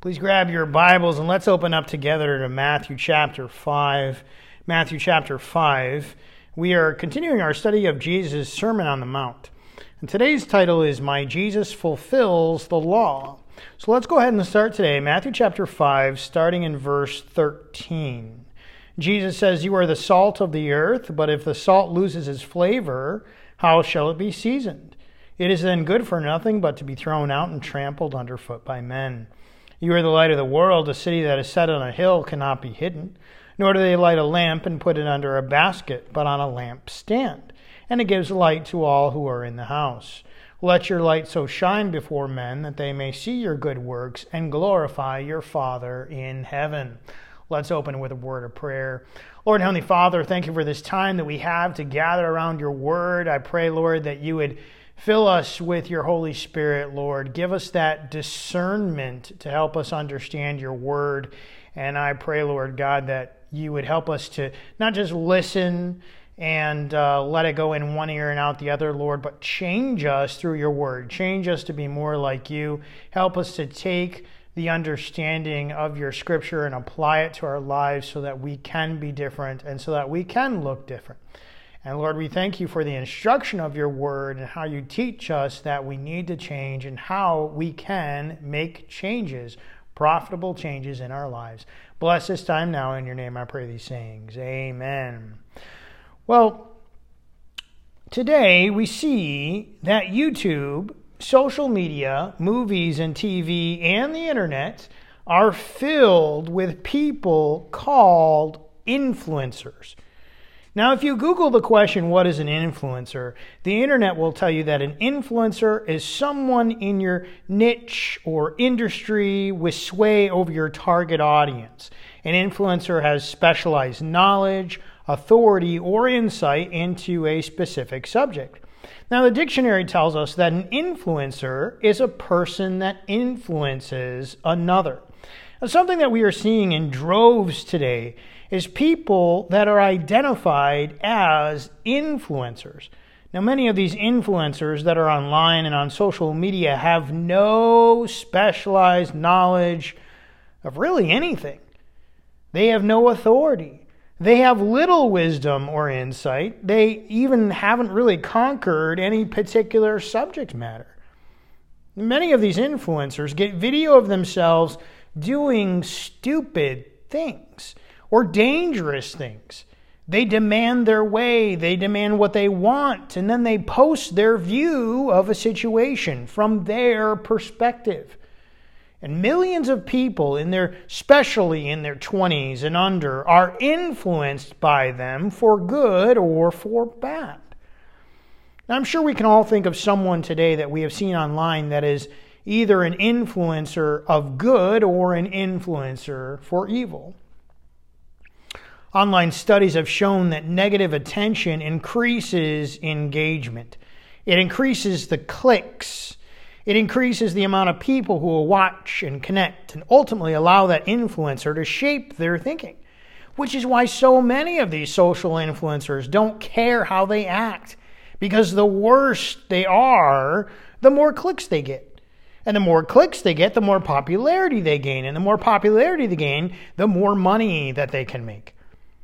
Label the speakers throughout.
Speaker 1: Please grab your Bibles and let's open up together to Matthew chapter 5. Matthew chapter 5. We are continuing our study of Jesus' Sermon on the Mount. And today's title is My Jesus Fulfills the Law. So let's go ahead and start today. Matthew chapter 5, starting in verse 13. Jesus says, "You are the salt of the earth, but if the salt loses its flavor, how shall it be seasoned? It is then good for nothing but to be thrown out and trampled underfoot by men. You are the light of the world. A city that is set on a hill cannot be hidden. Nor do they light a lamp and put it under a basket, but on a lampstand, and it gives light to all who are in the house. Let your light so shine before men that they may see your good works and glorify your Father in heaven." Let's open with a word of prayer. Lord, Heavenly Father, thank you for this time that we have to gather around your word. I pray, Lord, that you would fill us with your Holy Spirit, Lord. Give us that discernment to help us understand your word. And I pray, Lord God, that you would help us to not just listen and let it go in one ear and out the other, Lord, but change us through your word. Change us to be more like you. Help us to take the understanding of your scripture and apply it to our lives so that we can be different and so that we can look different. And Lord, we thank you for the instruction of your word and how you teach us that we need to change and how we can make changes, profitable changes in our lives. Bless this time now. In your name I pray these things. Amen. Well, today we see that YouTube, social media, movies and TV, and the internet are filled with people called influencers. Now, if you Google the question, what is an influencer? The internet will tell you that an influencer is someone in your niche or industry with sway over your target audience. An influencer has specialized knowledge, authority, or insight into a specific subject. Now, the dictionary tells us that an influencer is a person that influences another. Now, something that we are seeing in droves today is people that are identified as influencers. Now, many of these influencers that are online and on social media have no specialized knowledge of really anything. They have no authority. They have little wisdom or insight. They even haven't really conquered any particular subject matter. Many of these influencers get video of themselves doing stupid things or dangerous things. They demand their way, they demand what they want, and then they post their view of a situation from their perspective. And millions of people, especially in their 20s and under, are influenced by them for good or for bad. Now, I'm sure we can all think of someone today that we have seen online that is either an influencer of good or an influencer for evil. Online studies have shown that negative attention increases engagement. It increases the clicks. It increases the amount of people who will watch and connect and ultimately allow that influencer to shape their thinking, which is why so many of these social influencers don't care how they act, because the worse they are, the more clicks they get. And the more clicks they get, the more popularity they gain. And the more popularity they gain, the more money that they can make.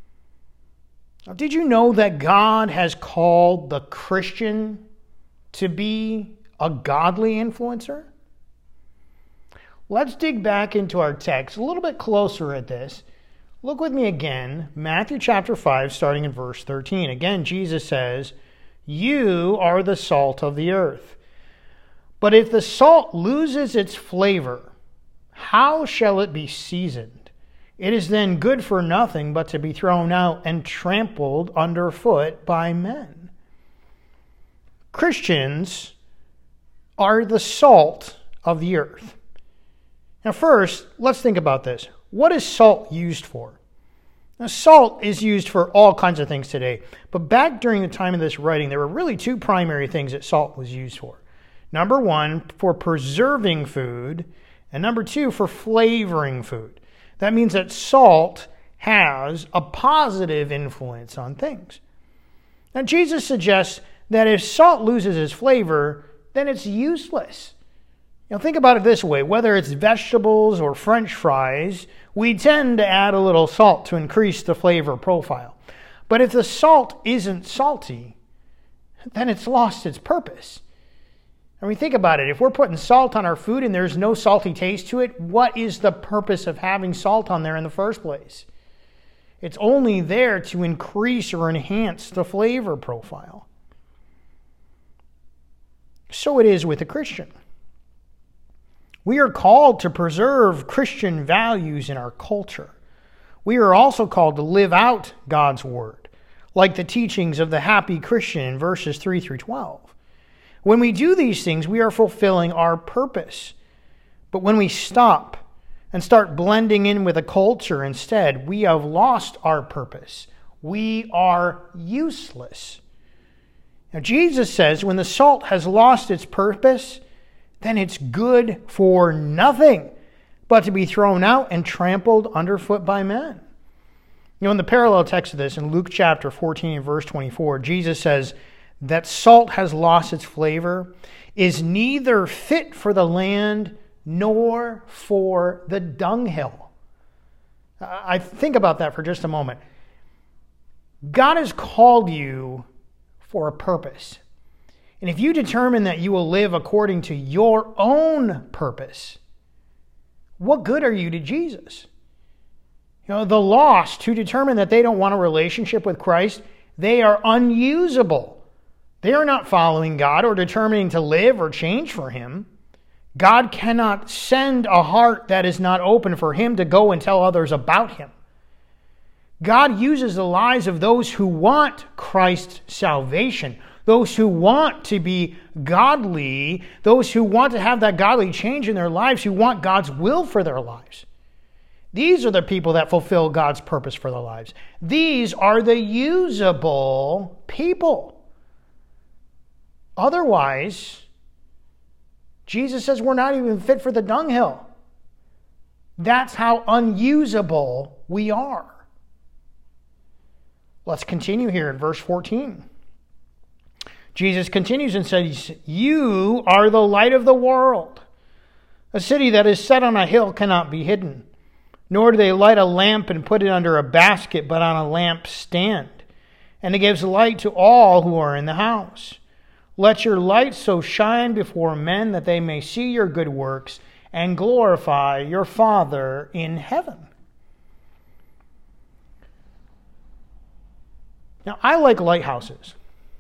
Speaker 1: Now, did you know that God has called the Christian to be a godly influencer? Let's dig back into our text a little bit closer at this. Look with me again, Matthew chapter 5, starting in verse 13. Again, Jesus says, "You are the salt of the earth. But if the salt loses its flavor, how shall it be seasoned? It is then good for nothing but to be thrown out and trampled underfoot by men." Christians are the salt of the earth. Now first, let's think about this. What is salt used for? Now, salt is used for all kinds of things today. But back during the time of this writing, there were really two primary things that salt was used for. Number one, for preserving food, and number two, for flavoring food. That means that salt has a positive influence on things. Now, Jesus suggests that if salt loses its flavor, then it's useless. Think about it this way. Whether it's vegetables or French fries, we tend to add a little salt to increase the flavor profile. But if the salt isn't salty, then it's lost its purpose. Think about it. If we're putting salt on our food and there's no salty taste to it, what is the purpose of having salt on there in the first place? It's only there to increase or enhance the flavor profile. So it is with a Christian. We are called to preserve Christian values in our culture. We are also called to live out God's word, like the teachings of the happy Christian in verses 3 through 12. When we do these things, we are fulfilling our purpose. But when we stop and start blending in with a culture instead, we have lost our purpose. We are useless. Now, Jesus says when the salt has lost its purpose, then it's good for nothing but to be thrown out and trampled underfoot by men. In the parallel text of this, in Luke chapter 14, verse 24, Jesus says that salt has lost its flavor, is neither fit for the land nor for the dunghill. I think about that for just a moment. God has called you for a purpose. And if you determine that you will live according to your own purpose, what good are you to Jesus? The lost who determine that they don't want a relationship with Christ, they are unusable. They are not following God or determining to live or change for Him. God cannot send a heart that is not open for Him to go and tell others about Him. God uses the lives of those who want Christ's salvation, those who want to be godly, those who want to have that godly change in their lives, who want God's will for their lives. These are the people that fulfill God's purpose for their lives. These are the usable people. Otherwise, Jesus says we're not even fit for the dunghill. That's how unusable we are. Let's continue here in verse 14. Jesus continues and says, "You are the light of the world. A city that is set on a hill cannot be hidden. Nor do they light a lamp and put it under a basket, but on a lampstand. And it gives light to all who are in the house. Let your light so shine before men that they may see your good works and glorify your Father in heaven." Now, I like lighthouses.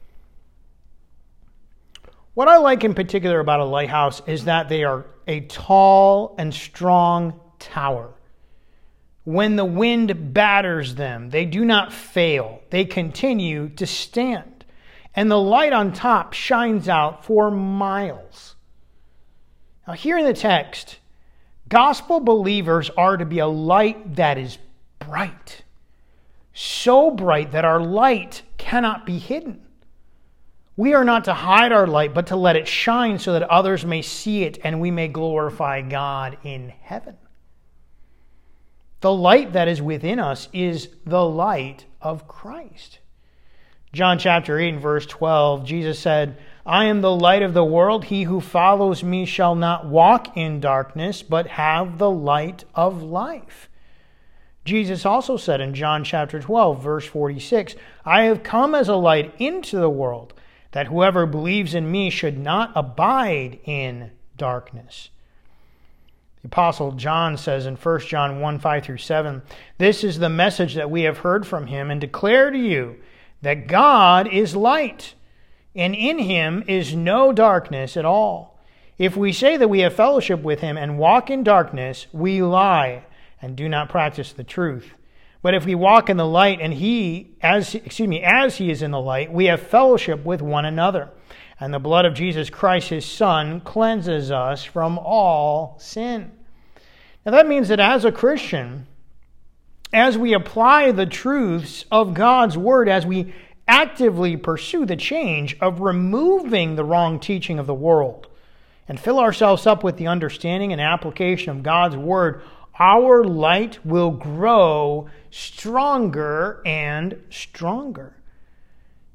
Speaker 1: What I like in particular about a lighthouse is that they are a tall and strong tower. When the wind batters them, they do not fail. They continue to stand. And the light on top shines out for miles. Now, here in the text, gospel believers are to be a light that is bright. So bright that our light cannot be hidden. We are not to hide our light, but to let it shine so that others may see it and we may glorify God in heaven. The light that is within us is the light of Christ. John chapter 8 and verse 12, Jesus said, "I am the light of the world. He who follows me shall not walk in darkness, but have the light of life." Jesus also said in John chapter 12, verse 46, "I have come as a light into the world, that whoever believes in me should not abide in darkness." The Apostle John says in 1 John 1, 5 through 7, "This is the message that we have heard from him and declare to you, that God is light, and in him is no darkness at all. If we say that we have fellowship with him and walk in darkness, we lie and do not practice the truth. But if we walk in the light and as he is in the light, we have fellowship with one another. And the blood of Jesus Christ, his Son, cleanses us from all sin." Now that means that as a Christian, as we apply the truths of God's Word, as we actively pursue the change of removing the wrong teaching of the world and fill ourselves up with the understanding and application of God's Word, our light will grow stronger and stronger.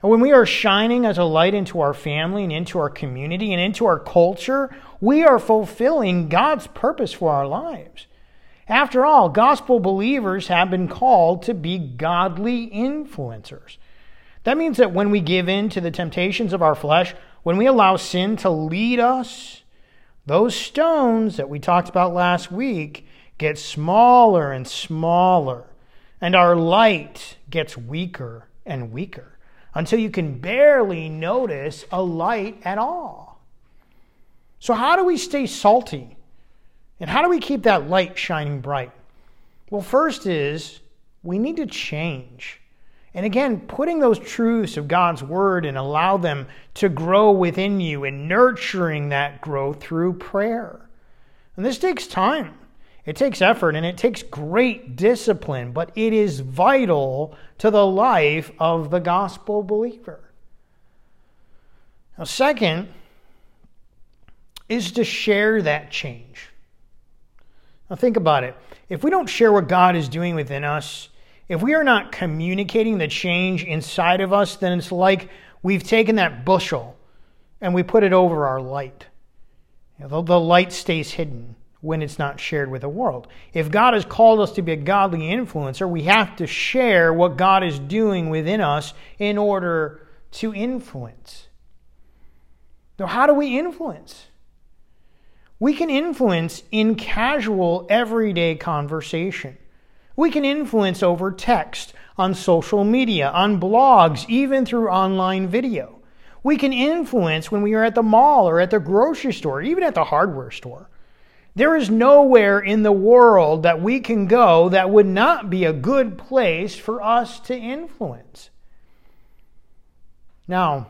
Speaker 1: And when we are shining as a light into our family and into our community and into our culture, we are fulfilling God's purpose for our lives. After all, gospel believers have been called to be godly influencers. That means that when we give in to the temptations of our flesh, when we allow sin to lead us, those stones that we talked about last week get smaller and smaller, and our light gets weaker and weaker until you can barely notice a light at all. So how do we stay salty? And how do we keep that light shining bright? Well, first is we need to change. And again, putting those truths of God's Word and allow them to grow within you and nurturing that growth through prayer. And this takes time. It takes effort and it takes great discipline, but it is vital to the life of the gospel believer. Now, second is to share that change. Now, think about it. If we don't share what God is doing within us, if we are not communicating the change inside of us, then it's like we've taken that bushel and we put it over our light. The light stays hidden when it's not shared with the world. If God has called us to be a godly influencer, we have to share what God is doing within us in order to influence. Now, how do we influence? We can influence in casual, everyday conversation. We can influence over text, on social media, on blogs, even through online video. We can influence when we are at the mall or at the grocery store, even at the hardware store. There is nowhere in the world that we can go that would not be a good place for us to influence. Now,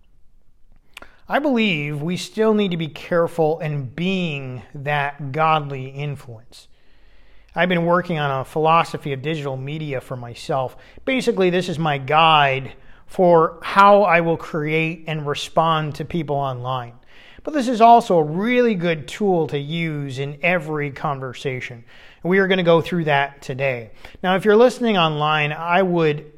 Speaker 1: I believe we still need to be careful in being that godly influence. I've been working on a philosophy of digital media for myself. Basically, this is my guide for how I will create and respond to people online. But this is also a really good tool to use in every conversation. We are going to go through that today. Now, if you're listening online, I would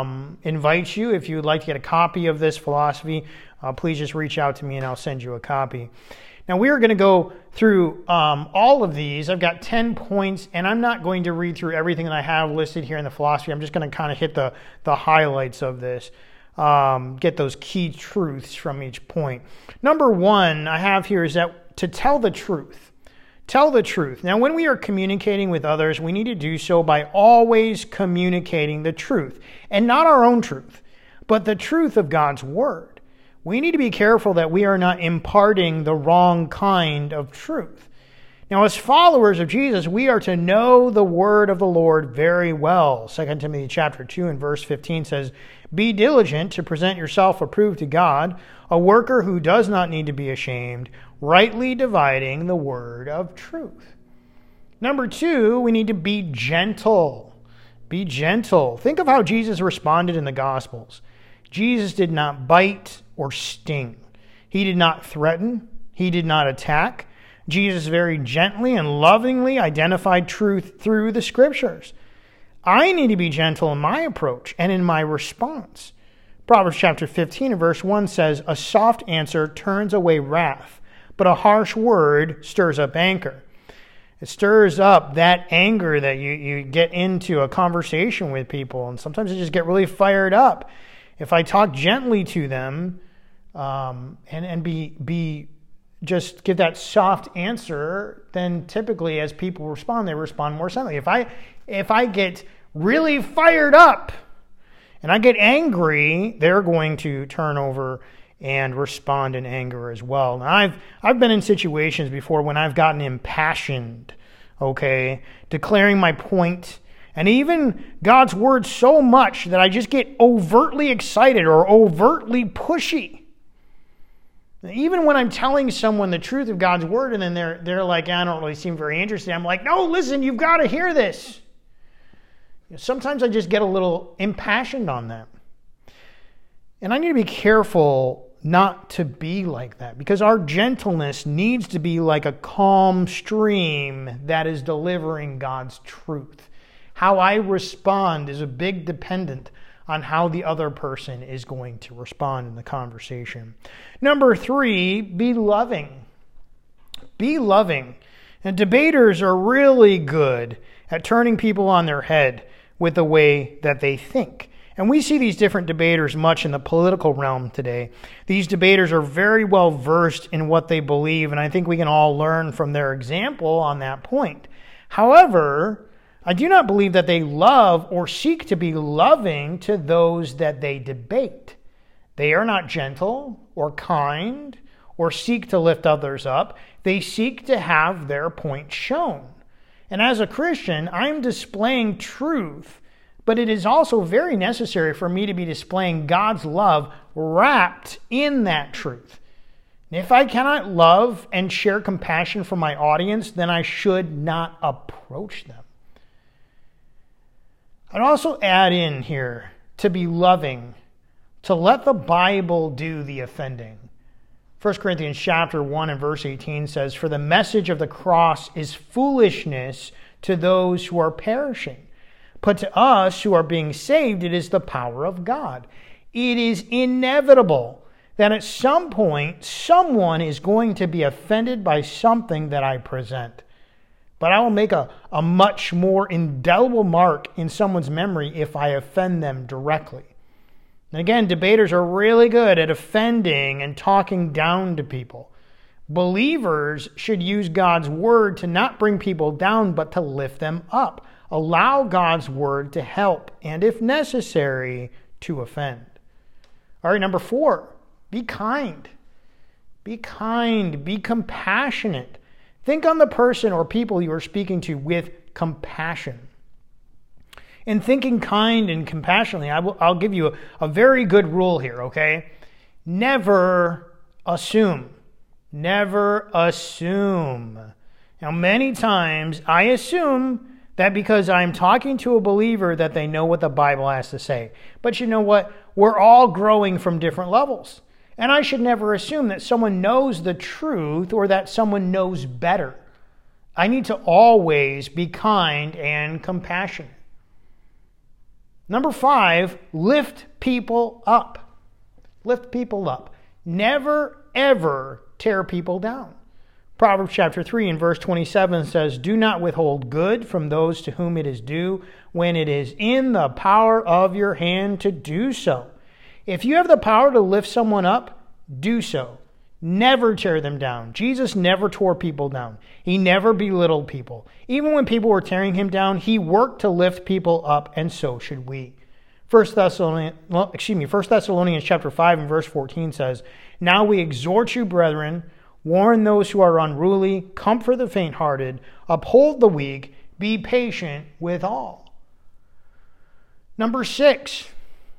Speaker 1: invite you, if you would like to get a copy of this philosophy, please just reach out to me and I'll send you a copy. Now, we are going to go through all of these. I've got 10 points, and I'm not going to read through everything that I have listed here in the philosophy. I'm just going to kind of hit the highlights of this, get those key truths from each point. Number one I have here is that to tell the truth. Tell the truth. Now, when we are communicating with others, we need to do so by always communicating the truth, and not our own truth, but the truth of God's Word. We need to be careful that we are not imparting the wrong kind of truth. Now, as followers of Jesus, we are to know the word of the Lord very well. 2 Timothy chapter 2 and verse 15 says, "Be diligent to present yourself approved to God, a worker who does not need to be ashamed, rightly dividing the word of truth." Number two, we need to be gentle. Be gentle. Think of how Jesus responded in the Gospels. Jesus did not bite or sting. He did not threaten. He did not attack. Jesus very gently and lovingly identified truth through the Scriptures. I need to be gentle in my approach and in my response. Proverbs chapter 15 and verse 1 says, "A soft answer turns away wrath, but a harsh word stirs up anger." It stirs up that anger that you get into a conversation with people, and sometimes you just get really fired up. If I talk gently to them and be just give that soft answer, then typically as people respond, they respond more silently. If I get really fired up and I get angry, they're going to turn over and respond in anger as well. Now, I've been in situations before when I've gotten impassioned, okay, declaring my point, and even God's word so much that I just get overtly excited or overtly pushy. Even when I'm telling someone the truth of God's word and then they're like, "I don't really seem very interested," I'm like, "No, listen, you've got to hear this." Sometimes I just get a little impassioned on them. And I need to be careful not to be like that, because our gentleness needs to be like a calm stream that is delivering God's truth. How I respond is a big dependent on how the other person is going to respond in the conversation. Number 3, be loving. Be loving. And debaters are really good at turning people on their head with the way that they think. And we see these different debaters much in the political realm today. These debaters are very well versed in what they believe, and I think we can all learn from their example on that point. However, I do not believe that they love or seek to be loving to those that they debate. They are not gentle or kind or seek to lift others up. They seek to have their point shown. And as a Christian, I'm displaying truth, but it is also very necessary for me to be displaying God's love wrapped in that truth. And if I cannot love and share compassion for my audience, then I should not approach them. I'd also add in here to be loving, to let the Bible do the offending. 1 Corinthians chapter 1 and verse 18 says, "For the message of the cross is foolishness to those who are perishing. But to us who are being saved, it is the power of God." It is inevitable that at some point, someone is going to be offended by something that I present. But I will make a much more indelible mark in someone's memory if I offend them directly. And again, debaters are really good at offending and talking down to people. Believers should use God's word to not bring people down, but to lift them up. Allow God's word to help, and if necessary, to offend. All right, number 4, be kind. Be kind, be compassionate. Think on the person or people you are speaking to with compassion. In thinking kind and compassionately, I'll give you a very good rule here, okay? Never assume. Never assume. Now, many times I assume that because I'm talking to a believer that they know what the Bible has to say. But you know what? We're all growing from different levels. And I should never assume that someone knows the truth or that someone knows better. I need to always be kind and compassionate. Number 5, lift people up. Lift people up. Never, ever tear people down. Proverbs chapter 3 and verse 27 says, "Do not withhold good from those to whom it is due, when it is in the power of your hand to do so." If you have the power to lift someone up, do so. Never tear them down. Jesus never tore people down. He never belittled people. Even when people were tearing him down, he worked to lift people up, and so should we. 1 Thessalonians chapter 5 and verse 14 says, "Now we exhort you, brethren, warn those who are unruly, comfort the faint-hearted, uphold the weak, be patient with all." Number 6,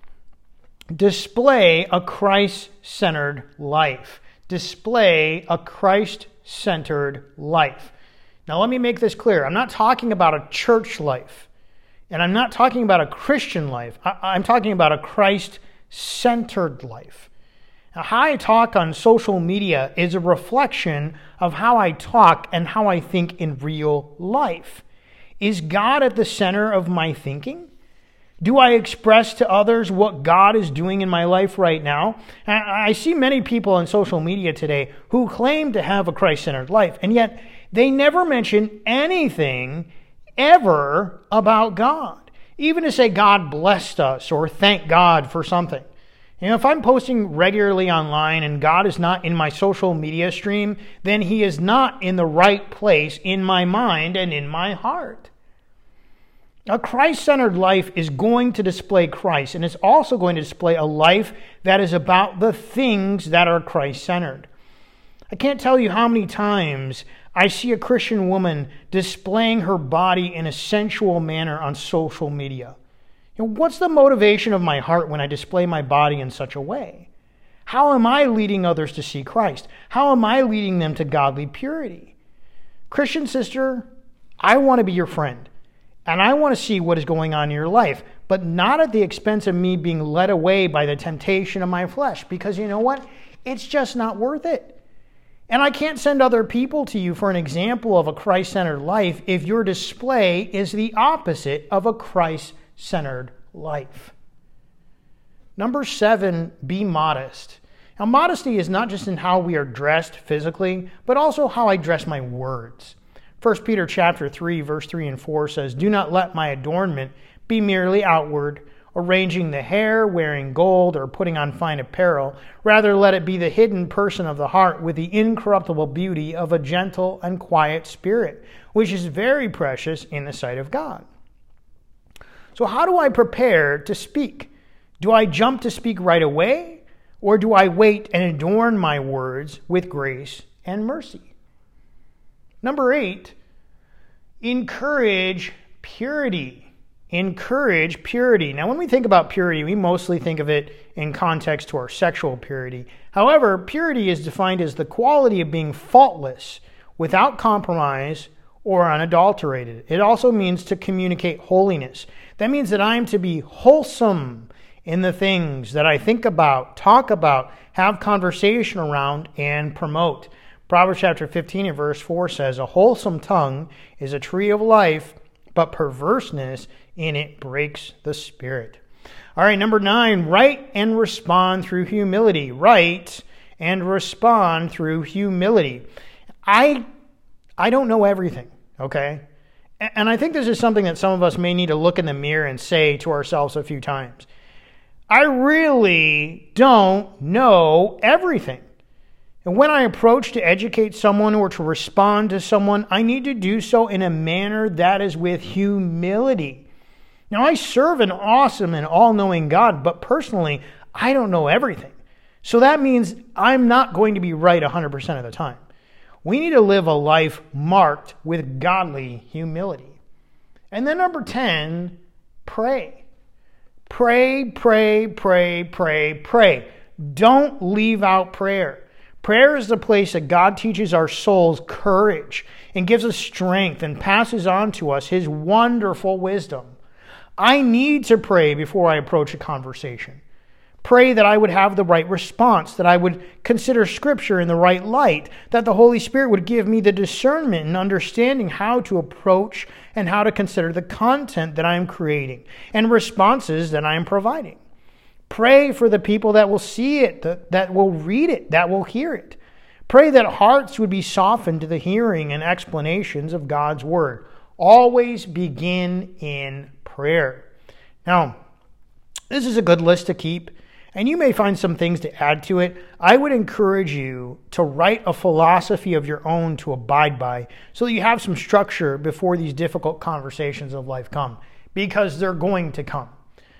Speaker 1: display a Christ-centered life. Display a Christ-centered life. Now let me make this clear. I'm not talking about a church life. And I'm not talking about a Christian life. I'm talking about a Christ-centered life. Now, how I talk on social media is a reflection of how I talk and how I think in real life. Is God at the center of my thinking? Do I express to others what God is doing in my life right now? I see many people on social media today who claim to have a Christ-centered life, and yet they never mention anything ever about God. Even to say God blessed us or thank God for something. You know, if I'm posting regularly online and God is not in my social media stream, then he is not in the right place in my mind and in my heart. A Christ-centered life is going to display Christ, and it's also going to display a life that is about the things that are Christ-centered. I can't tell you how many times I see a Christian woman displaying her body in a sensual manner on social media. You know, what's the motivation of my heart when I display my body in such a way? How am I leading others to see Christ? How am I leading them to godly purity? Christian sister, I want to be your friend. And I want to see what is going on in your life, but not at the expense of me being led away by the temptation of my flesh. Because you know what? It's just not worth it. And I can't send other people to you for an example of a Christ-centered life if your display is the opposite of a Christ-centered life. Number 7, be modest. Now, modesty is not just in how we are dressed physically, but also how I dress my words. 1 Peter chapter 3, verse 3 and 4 says, "Do not let my adornment be merely outward, arranging the hair, wearing gold, or putting on fine apparel. Rather, let it be the hidden person of the heart with the incorruptible beauty of a gentle and quiet spirit, which is very precious in the sight of God." So how do I prepare to speak? Do I jump to speak right away, or do I wait and adorn my words with grace and mercy? Number 8, encourage purity. Encourage purity. Now, when we think about purity, we mostly think of it in context to our sexual purity. However, purity is defined as the quality of being faultless, without compromise, or unadulterated. It also means to communicate holiness. That means that I am to be wholesome in the things that I think about, talk about, have conversation around, and promote. Proverbs chapter 15 and verse 4 says, "A wholesome tongue is a tree of life, but perverseness in it breaks the spirit." All right, number 9, write and respond through humility. Write and respond through humility. I don't know everything, okay? And I think this is something that some of us may need to look in the mirror and say to ourselves a few times. I really don't know everything. And when I approach to educate someone or to respond to someone, I need to do so in a manner that is with humility. Now, I serve an awesome and all-knowing God, but personally, I don't know everything. So that means I'm not going to be right 100% of the time. We need to live a life marked with godly humility. And then number 10, pray. Pray, pray, pray, pray, pray. Don't leave out prayer. Prayer is the place that God teaches our souls courage and gives us strength and passes on to us His wonderful wisdom. I need to pray before I approach a conversation. Pray that I would have the right response, that I would consider Scripture in the right light, that the Holy Spirit would give me the discernment and understanding how to approach and how to consider the content that I am creating and responses that I am providing. Pray for the people that will see it, that will read it, that will hear it. Pray that hearts would be softened to the hearing and explanations of God's Word. Always begin in prayer. Now, this is a good list to keep, and you may find some things to add to it. I would encourage you to write a philosophy of your own to abide by so that you have some structure before these difficult conversations of life come, because they're going to come.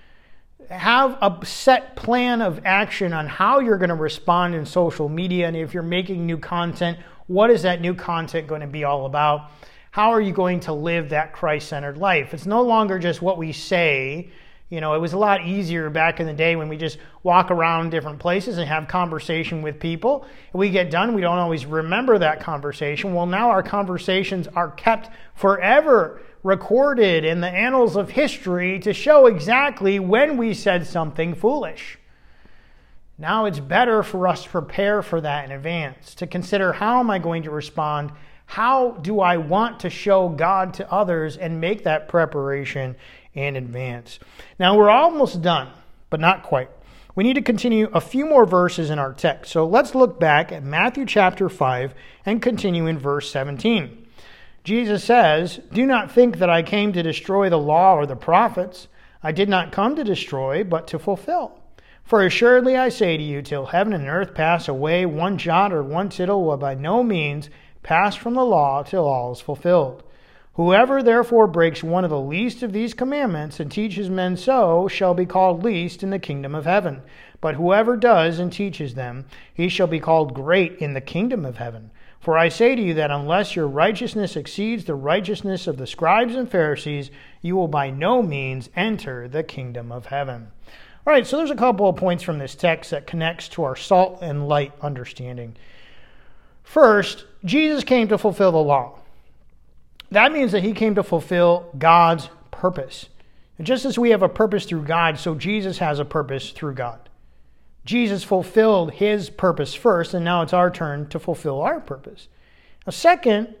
Speaker 1: Have a set plan of action on how you're going to respond in social media, and if you're making new content, what is that new content going to be all about? How are you going to live that Christ-centered life? It's no longer just what we say. You know, it was a lot easier back in the day when we just walk around different places and have conversation with people. We get done, we don't always remember that conversation. Well, now our conversations are kept forever recorded in the annals of history to show exactly when we said something foolish. Now it's better for us to prepare for that in advance, to consider how am I going to respond? How do I want to show God to others and make that preparation in advance? Now we're almost done, but not quite. We need to continue a few more verses in our text. So let's look back at Matthew chapter 5 and continue in verse 17. Jesus says, "Do not think that I came to destroy the law or the prophets. I did not come to destroy, but to fulfill. For assuredly I say to you, till heaven and earth pass away, one jot or one tittle will by no means pass from the law till all is fulfilled. Whoever therefore breaks one of the least of these commandments and teaches men so shall be called least in the kingdom of heaven. But whoever does and teaches them, he shall be called great in the kingdom of heaven. For I say to you that unless your righteousness exceeds the righteousness of the scribes and Pharisees, you will by no means enter the kingdom of heaven." All right, so there's a couple of points from this text that connects to our salt and light understanding. First, Jesus came to fulfill the law. That means that he came to fulfill God's purpose. And just as we have a purpose through God, so Jesus has a purpose through God. Jesus fulfilled his purpose first, and now it's our turn to fulfill our purpose. Now, second,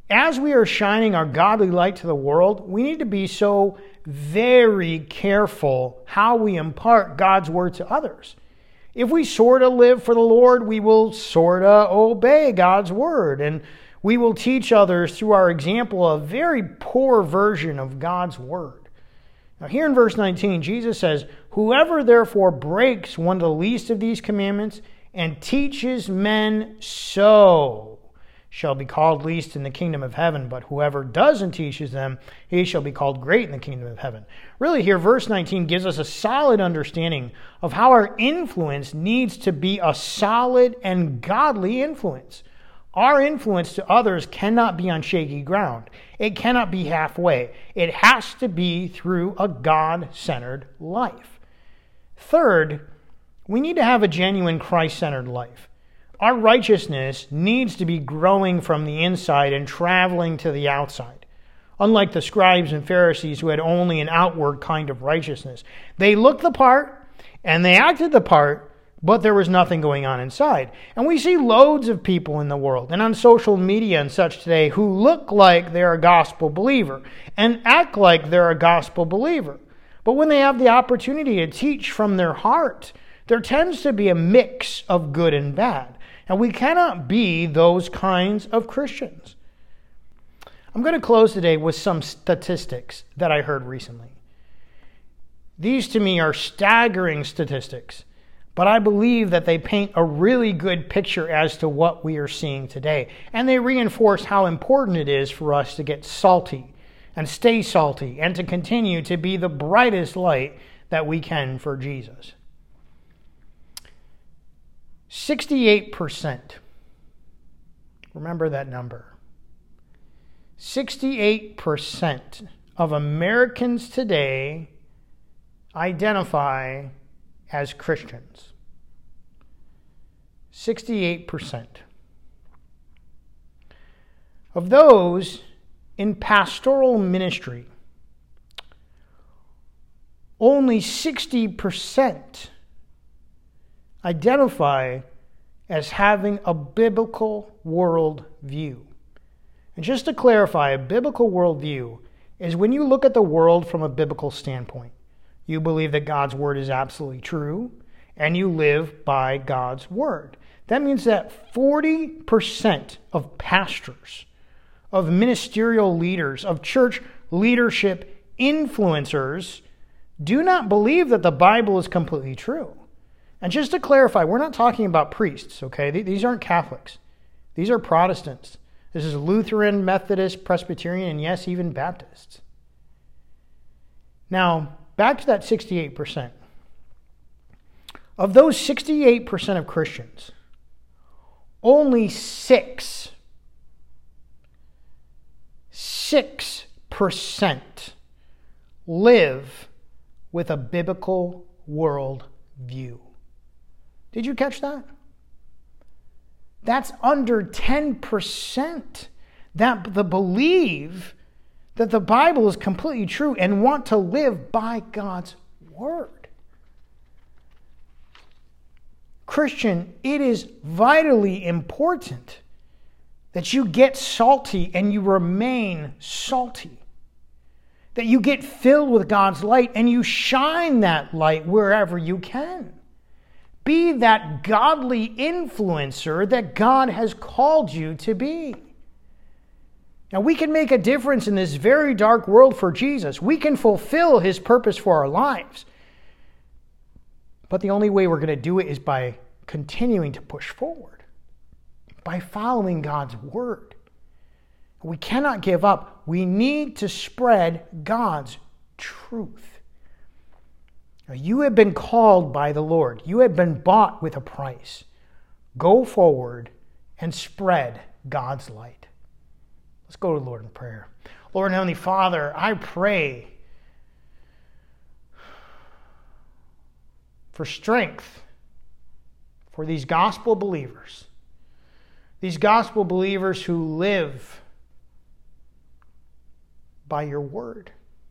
Speaker 1: as we are shining our godly light to the world, we need to be so very careful how we impart God's word to others. If we sort of live for the Lord, we will sort of obey God's word, and we will teach others through our example a very poor version of God's word. Now here in verse 19, Jesus says, "Whoever therefore breaks one of the least of these commandments and teaches men so shall be called least in the kingdom of heaven, but whoever does and teaches them, he shall be called great in the kingdom of heaven." Really here, verse 19 gives us a solid understanding of how our influence needs to be a solid and godly influence. Our influence to others cannot be on shaky ground. It cannot be halfway. It has to be through a God-centered life. Third, we need to have a genuine Christ-centered life. Our righteousness needs to be growing from the inside and traveling to the outside. Unlike the scribes and Pharisees who had only an outward kind of righteousness. They looked the part and they acted the part, but there was nothing going on inside. And we see loads of people in the world and on social media and such today who look like they're a gospel believer and act like they're a gospel believer. But when they have the opportunity to teach from their heart, there tends to be a mix of good and bad. And we cannot be those kinds of Christians. I'm going to close today with some statistics that I heard recently. These to me are staggering statistics, but I believe that they paint a really good picture as to what we are seeing today. And they reinforce how important it is for us to get salty and stay salty and to continue to be the brightest light that we can for Jesus. 68%. Remember that number. 68% of Americans today identify as Christians. 68%. Of those in pastoral ministry, only 60% identify as having a biblical world view. And just to clarify, a biblical worldview is when you look at the world from a biblical standpoint. You believe that God's word is absolutely true, and you live by God's word. That means that 40% of pastors, of ministerial leaders, of church leadership influencers do not believe that the Bible is completely true. And just to clarify, we're not talking about priests, okay? These aren't Catholics. These are Protestants. This is Lutheran, Methodist, Presbyterian, and yes, even Baptists. Now, back to that 68%. Of those 68% of Christians, only 6% live with a biblical world view. Did you catch that? That's under 10% that believe that the Bible is completely true and want to live by God's word. Christian, it is vitally important that you get salty and you remain salty. That you get filled with God's light and you shine that light wherever you can. Be that godly influencer that God has called you to be. Now, we can make a difference in this very dark world for Jesus. We can fulfill his purpose for our lives. But the only way we're going to do it is by continuing to push forward, by following God's word. We cannot give up. We need to spread God's truth. Now, you have been called by the Lord. You have been bought with a price. Go forward and spread God's light. Let's go to the Lord in prayer. Lord and Heavenly Father, I pray for strength for these gospel believers. These gospel believers who live by your word.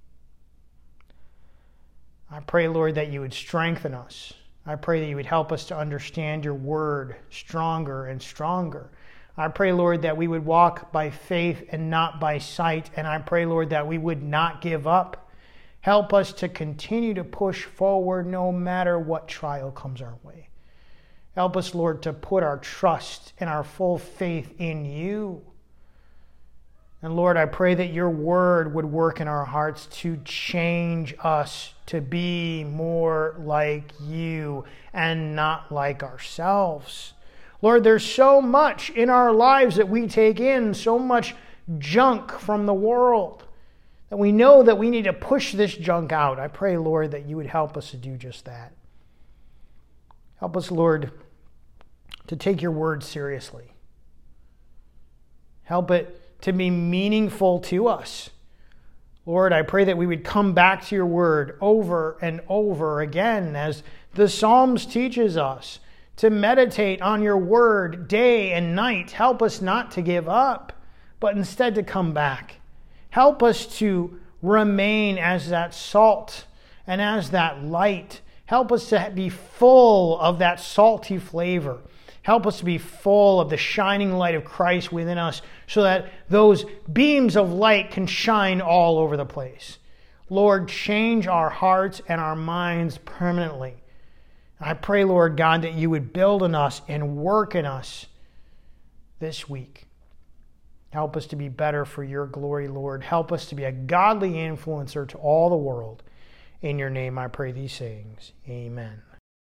Speaker 1: I pray, Lord, that you would strengthen us. I pray that you would help us to understand your word stronger and stronger. I pray, Lord, that we would walk by faith and not by sight. And I pray, Lord, that we would not give up. Help us to continue to push forward no matter what trial comes our way. Help us, Lord, to put our trust and our full faith in you. And Lord, I pray that your word would work in our hearts to change us to be more like you and not like ourselves. Lord, there's so much in our lives that we take in, so much junk from the world, that we know that we need to push this junk out. I pray, Lord, that you would help us to do just that. Help us, Lord, to take your word seriously. Help it to be meaningful to us. Lord, I pray that we would come back to your word over and over again, as the Psalms teaches us, to meditate on your word day and night. Help us not to give up, but instead to come back. Help us to remain as that salt and as that light. Help us to be full of that salty flavor. Help us to be full of the shining light of Christ within us, so that those beams of light can shine all over the place. Lord, change our hearts and our minds permanently. I pray, Lord God, that you would build in us and work in us this week. Help us to be better for your glory, Lord. Help us to be a godly influencer to all the world. In your name I pray these things. Amen.